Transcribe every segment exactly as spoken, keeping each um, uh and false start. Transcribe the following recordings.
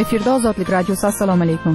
Efirda Ozodlik radiosi. Assalomu alaykum.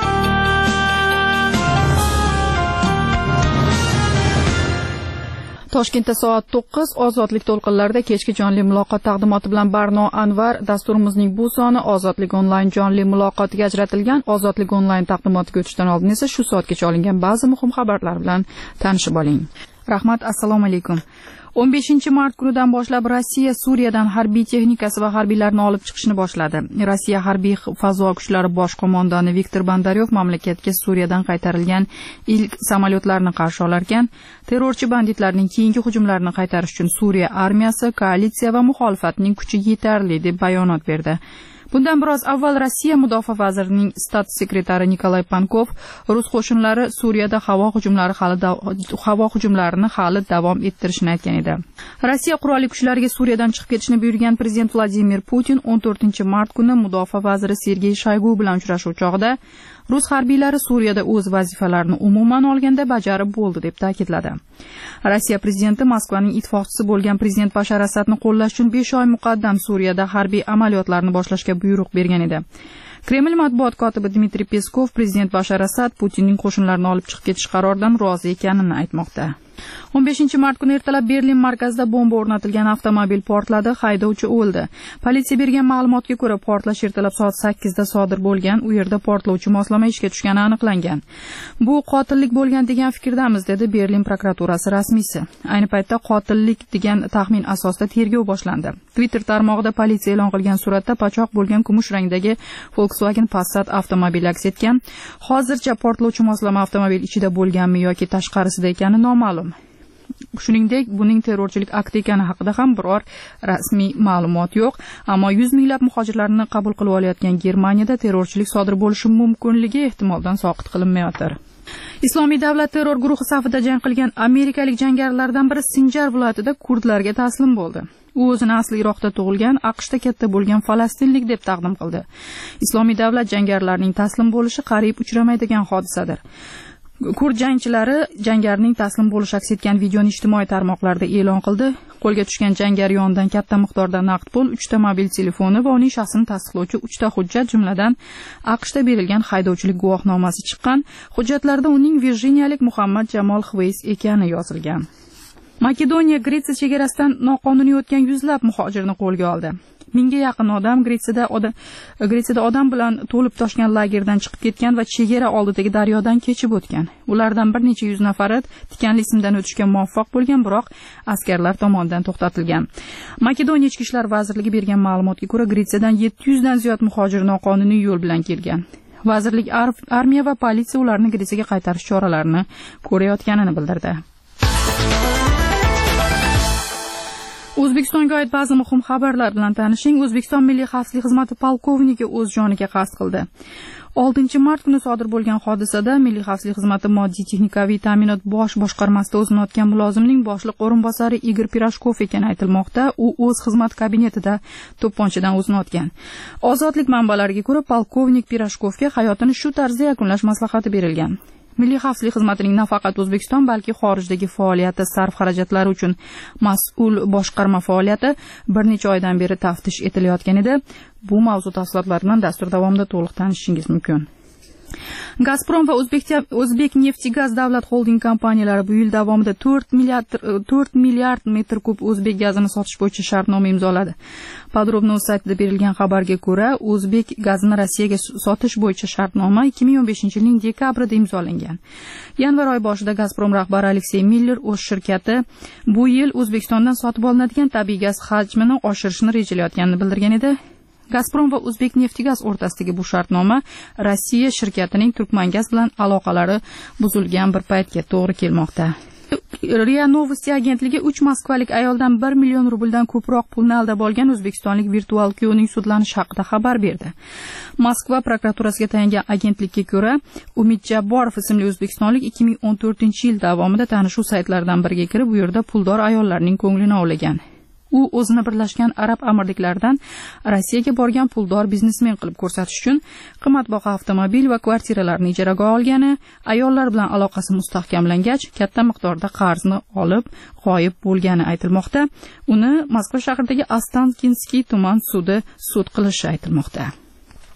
Toshkentda soat to'qqiz Ozodlik to'lqinlarida kechki jonli muloqot taqdimoti bilan Barno Anvar. Dasturimizning bu soni Ozodlik onlayn jonli muloqotiga ajratilgan. Ozodlik onlayn taqdimotiga o'tishdan oldin esa shu soatgacha olingan ba'zi muhim xabarlar bilan tanishib oling. Rahmat, assalomu alaykum. o'n beshinchi mart kunidan boshlab Rossiya Suriyadan harbiy texnikasi va harbiylarni olib chiqishni boshladi. Rossiya harbiy fazo kuchlari bosh qo'mondoni Viktor Bondaryov mamlakatga Suriyadan qaytarilgan ilk samolyotlarni qarshi olar ekan, terrorchi banditlarning keyingi hujumlarini qaytarish uchun Suriya armiyasi, koalitsiya va muxolifatning kuchi yetarli deb bayonot berdi. Bundan biroz avval Rossiya mudofaa vazirining stat sekretari Nikolay Pankov rus qo'shinlari Suriyada havo hujumlari hali havo hujumlarini hali davom ettirishini aytgan edi. Rossiya qurolli kuchlariga Suriyadan chiqib ketishni buyurgan prezident Vladimir Putin o'n to'rtinchi mart kuni mudofaa vaziri Sergey Shoygu bilan uchrashuv chog'ida rus harbiylari Suriyada o'z vazifalarini umuman olganda bajarib bo'ldi deb ta'kidladi. Rossiya prezidenti Moskvaning ittifoqchisi bo'lgan prezident Bashar Asadni qo'llash uchun besh oy muqaddam Suriyada harbiy amaliyotlarni boshlashga buyruq bergan edi. Kreml matbuot kotibi Dmitriy Peskov prezident Bashar Asad Putinning qo'shinlarini olib chiqib ketish qaroridan rozi ekanini aytmoqda. o'n beshinchi mart kuni ertalab Berlin markazida bomba o'rnatilgan avtomobil portladi, haydovchi o'ldi. Politsiya bergan ma'lumotga ko'ra, portlash ertalab soat sakkizda sodir bo'lgan, u yerda portlovchi moslama ishga tushgani aniqlangan. Bu qotillik bo'lgan degan fikrdamiz, dedi Berlin prokuraturasi rasmiysi. Ayni paytda qotillik degan taxmin asosida tergov boshlandi. Twitter tarmog'ida politsiya e'lon qilgan suratda pachoq bo'lgan kumush rangdagi Volkswagen Passat avtomobili aks etgan. Hozircha portlovchi moslama avtomobil ichida bo'lganmi yoki tashqarisida ekani noma'lum. Shuningdek, buning terrorchilik akti ekani haqida ham biror rasmiy ma'lumot yo'q, ammo yuz minglab muhojirlarni qabul qilib olayotgan Germaniyada terrorchilik sodir bo'lishi mumkinligi ehtimoldan soqit qilinmayotir. Islomiy davlat terror guruhi safida jang qilgan amerikalik jangarilardan biri Sinjar viloyatida kurdlarga taslim bo'ldi. U o'zini asli Iroqda tug'ilgan, AQShda katta bo'lgan falastinlik deb taqdim qildi. Islomiy davlat jangarilarining taslim bo'lishi qariyb uchramaydigan hodisadir. Kurd jangchilari jangarining taslim bo'lishi aks etgan videoni ijtimoiy tarmoqlarda e'lon qildi. Qo'lga tushgan jangari yonidan katta miqdorda naqd pul, uchta mobil telefoni va uning shaxsini tasdiqlovchi uchta hujjat, jumladan AQShda berilgan haydovchilik guvohnomasi chiqqan. Hujjatlarda uning virjiniyalik Muhammad Jamol Xveys ekani yozilgan. Makedoniya Gretsiya chegarasidan noqonuniy o'tgan yuzlab muhojirni qo'lga oldi. Mingga yaqin odam Gretsiyada odam Gretsiyada odam bilan to'lib toshgan lagerdan chiqib ketgan va chegara oldidagi daryodan kechib o'tgan. Ulardan bir necha yuz nafari tikanli simdan o'tishga muvaffaq bo'lgan, biroq askarlar tomonidan to'xtatilgan. Makedoniya Ichki ishlar vazirligi bergan ma'lumotga ko'ra, Gretsiyadan yetti yuz dan ziyod muhojir noqonuniy yo'l bilan kelgan. Vazirlik armiya va politsiya ularni Gretsiyaga qaytarish choralarini ko'rayotganini bildirdi. O'zbekistonga oid ba'zi muhim xabarlar bilan tanishing. O'zbekiston Milliy xavfsizlik xizmati polkovniki o'z joniga qasd qildi. oltinchi mart kuni sodir bo'lgan hodisada Milliy xavfsizlik xizmati moddiy texnikaviy ta'minot bosh boshqarmasida o'zini otgan mulozimning boshliq o'rinbosari Igor Pirashkov ekani aytilmoqda. U o'z xizmat kabinetida to'pponchadan o'zini otgan. Ozodlik manbalariga ko'ra, polkovnik Pirashkovga hayotini shu tarzda yakunlash maslahati berilgan. Milliy xavfsizlik xizmatining nafaqat O'zbekiston, balki xorijdagi faoliyati, sarf-xarajatlari uchun mas'ul boshqarma faoliyati bir necha oydan beri taftish etilayotgan edi. Bu mavzu tafsilotlari bilan dastur davomida to'liq tanishishingiz mumkin. Gazprom va O'zbek Neftigaz davlat holding kompaniyalari bu yil davomida to'rt milliard metr kub o'zbek gazini sotish bo'yicha shartnoma imzoladi. Podrobno saytida berilgan xabarga ko'ra, o'zbek gazini Rossiyaga sotish bo'yicha shartnoma ikki ming o'n beshinchi yilning dekabrida imzolangan. Yanvar oyi boshida Gazprom rahbari Aleksey Miller o'z shirkati bu yil O'zbekistondan sotib olinadigan tabiiy gaz hajmini oshirishni rejalayotganini bildirgan edi. Gazprom va O'zbek Neftigaz o'rtasidagi bu shartnoma Rossiya shirkatining Turkmangaz bilan aloqalari buzilgan bir paytga to'g'ri kelmoqda. Ria Novosti agentligi uch moskvalik ayoldan bir million rubldan ko'proq pulni aldab olgan o'zbekistonlik virtual kuyovning sudlanishi haqida xabar berdi. Moskva prokuraturasiga tayangan agentlikka ko'ra, Umid Jabborov ismli o'zbekistonlik ikki ming o'n to'rtinchi yil davomida tanishuv saytlaridan biriga kirib, bu yerda puldor ayollarning ko'nglini ovlagan. U o'zini Birlashgan Arab Amirliklaridan Rossiyaga borgan puldor biznesmen qilib ko'rsatish uchun qimmatbaho avtomobil va kvartiralarni ijaraga olgani, ayollar bilan aloqasi mustahkamlangach, katta miqdorda qarzni olib, g'oyib bo'lgani aytilmoqda. Uni Moskva shahridagi Ostankinskiy tuman sudi sud qilishi aytilmoqda.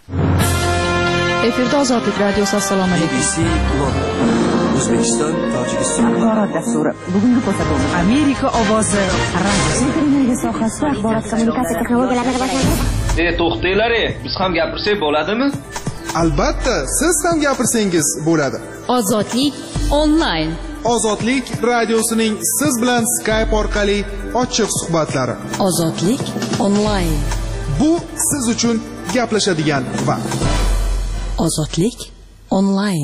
Efirda Ozodlik radiosi. Assalomu alaykum. B B C London, O'zbekiston, Tojikiston axborot dasturi. Bugungi ko'rsatuvimiz Amerika ovozi radiosi. Energiya sohasida axborot kommunikatsiya texnologiyalarini rivojlantirish. E, to'xtanglar, biz ham gapirsak bo'ladimi? Albatta, siz ham gapirsangiz bo'ladi. Ozodlik onlayn. Ozodlik radiosining siz bilan Skype orqali ochiq suhbatlari. Ozodlik onlayn. Bu siz uchun gaplashadigan vaqt. Ozodlik onlayn.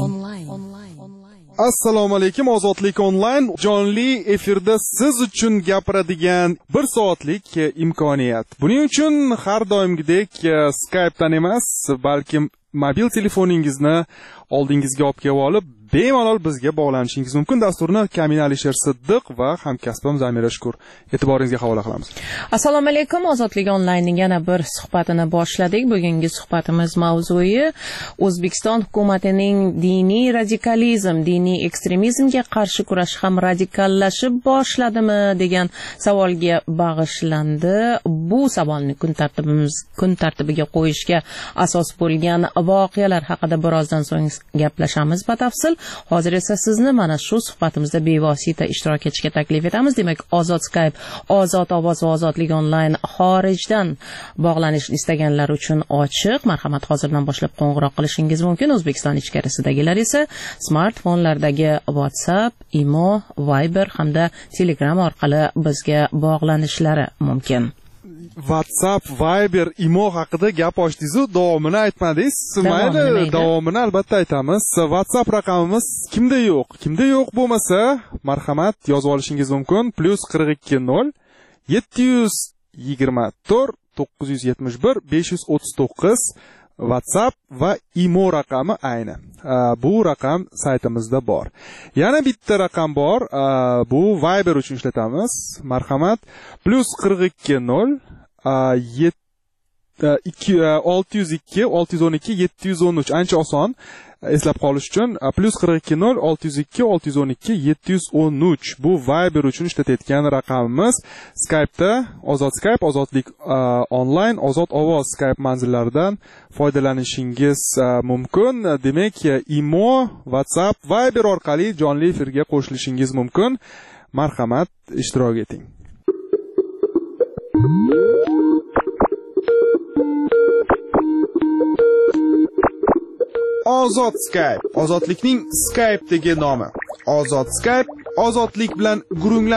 Assalomu alaykum. Ozodlik onlayn jonli efirda siz uchun gapiradigan bir soatlik imkoniyat. Buning uchun har doimgidek Skype'dan emas, balkim mobil telefoningizni oldingizga olib kelib olib, bemalol bizga bog'lanishingiz mumkin. Dasturni Kamina Alisher Siddiq va hamkasbim Zamira Shukur e'tiboringizga havola qilamiz. Assalomu alaykum. Ozodlik onlaynning yana bir suhbatini boshladik. Bugungi suhbatimiz mavzui O'zbekiston hukumatining diniy radikalizm, diniy ekstremizmga qarshi kurash ham radikallashib boshladimi degan savolga bag'ishlandi. Bu savolni kun tartibimiz kun tartibiga qo'yishga asos bo'lgan voqealar haqida birozdan so'ng gaplashamiz batafsil. Hozir esa sizni mana shu suhbatimizda bevosita ishtirok etishga taklif etamiz. Demak, Ozod Skype, Ozod ovoz va Ozodlik onlayn xorijdan bog'lanishni istaganlar uchun ochiq. Marhamat, hozirdan boshlab qo'ng'iroq qilishingiz mumkin. O'zbekiston ichkarisidagilar esa smartfonlardagi WhatsApp, Imo, Viber hamda Telegram orqali bizga bog'lanishlari mumkin. WhatsApp, Viber, Imo haqida gap ochdingiz-ku, davomini aytmadingiz. Mayli, davomini albatta aytamiz. WhatsApp raqamimiz kimda yo'q? Kimda yo'q bo'lmasa, marhamat yozib olishingiz mumkin. plus qirq ikki nol yetti yuz yigirma to'rt to'qqiz yuz yetmish bir besh yuz o'ttiz to'qqiz WhatsApp va Imo raqami ayni. Bu raqam saytimizda bor. Yana bitta raqam bor. Bu Viber uchun ishlatamiz. Marhamat plus qirq ikki nol olti yuz ikki olti yuz o'n ikki yetti yuz o'n uch. Ancha oson eslab qolish uchun plus qirq ikki nol olti yuz ikki olti yuz o'n ikki yetti yuz o'n uch. Bu Viber uchun ishlatayotgan raqamimiz. Skype'da Ozod Skype, Ozodlik onlayn, Ozod ovoz Skype manzillaridan foydalanishingiz mumkin. Demak, Imo, WhatsApp, Viber orqali jonli efirga qo'shilishingiz mumkin. Marhamat, ishtirok eting. Ozod Skype, ozodlikning Skype'dagi nomi. Ozod Skype ozodlik bilan gurunglashib